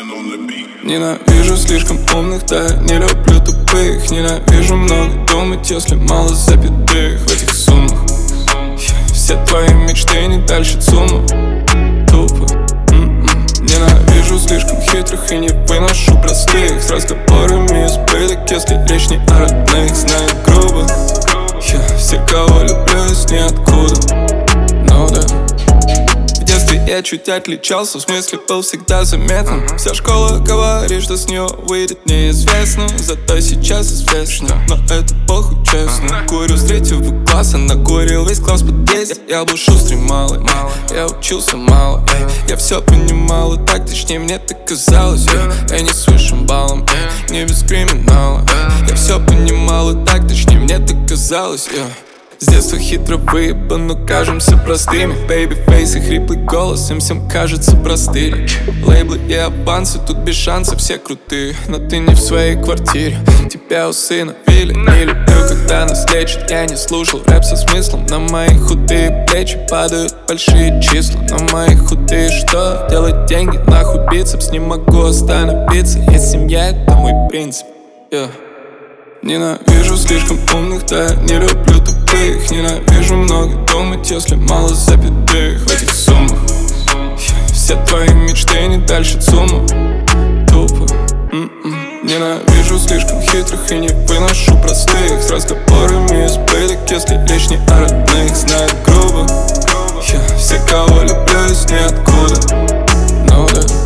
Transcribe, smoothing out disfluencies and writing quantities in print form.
Ненавижу слишком умных, да, не люблю тупых. Ненавижу много думать, если мало запятых в этих суммах. Все твои мечты не дальше ЦУМа. Тупо. Ненавижу слишком хитрых и не выношу простых. С разговорами избыток, если речь не о родных. Знаю грубо, все, кого люблю, из ниоткуда. Ну да. В детстве я чуть отличался, в смысле был всегда заметным. Вся школа говорит, что с нее выйдет неизвестно. Зато сейчас известно, но это похуй, честно. Курю с 3 класса, накурил весь класс в подъезде. Я был шустрый малый, я учился мало. Я все понимал, и так точнее мне так казалось. Я не с высшим баллом, не без криминала. Я все понимал, и так точнее мне так казалось. С детства хитро выебан, но кажемся простыми. Бэйби-фейс и хриплый голос, им всем кажется простыми. Лейблы и авансы, тут без шансов, все крутые. Но ты не в своей квартире, тебя усыновили. Не люблю, когда нас лечат, я не слушал рэп со смыслом. На мои худые плечи падают большие числа. На мои худые что? Делать деньги, нахуй бицепс. Не могу остановиться, есть семья, это мой принцип. Ненавижу слишком умных, да, не люблю тупых. Ненавижу много думать, если мало запятых в этих суммах. Все твои мечты не дальше ЦУМа. Тупо. Ненавижу слишком хитрых и не выношу простых. С разговорами избыток, если речь не о родных. Знаю грубо, все, кого люблю, из ниоткуда. Ну да.